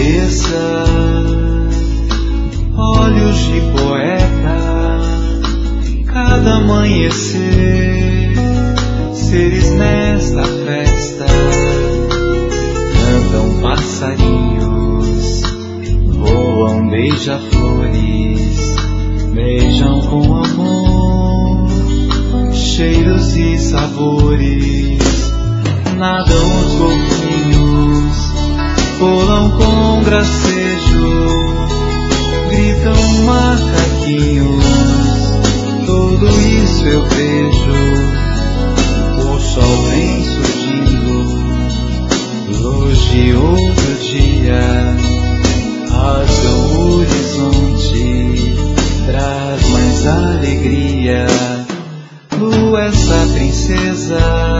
cabeça, olhos de poeta, cada amanhecer, seres nesta festa, cantam passarinhos, voam beija-flores, beijam com amor, cheiros e sabores, nadam os golfinhos, pulam com gracejo, gritam macaquinhos, tudo isso eu vejo. O sol vem surgindo, luz de outro dia, rasga o horizonte, traz mais alegria. Lua, essa princesa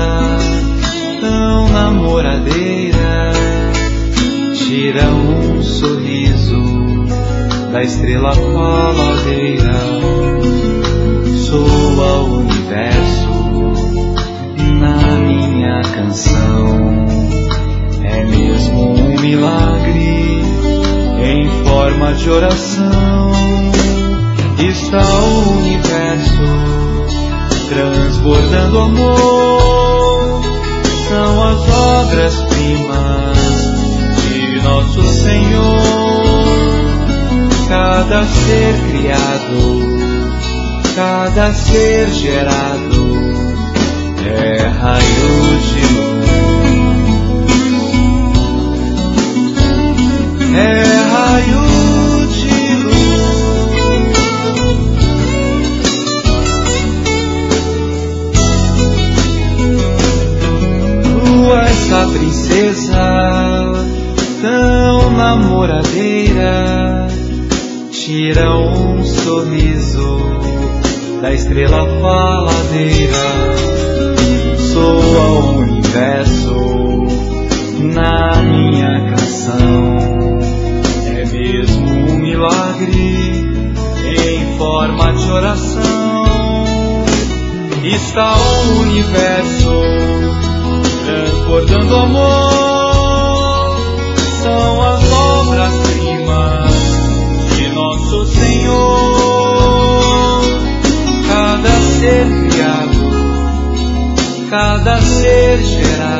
tão namoradeira, tira um sorriso da estrela faladeira. Soa o universo na minha canção, é mesmo um milagre em forma de oração. Está o universo transbordando amor, são as obras-primas de nosso Senhor. Cada ser criado, cada ser gerado é raio de luz, é raio de luz. Lua, essa princesa tão namoradeira, tira um sorriso da estrela faladeira. Soa o universo na minha canção, é mesmo um milagre em forma de oração. Está o universo transbordando amor, são as obras-primas de nosso Senhor. Cada ser criado, cada ser gerado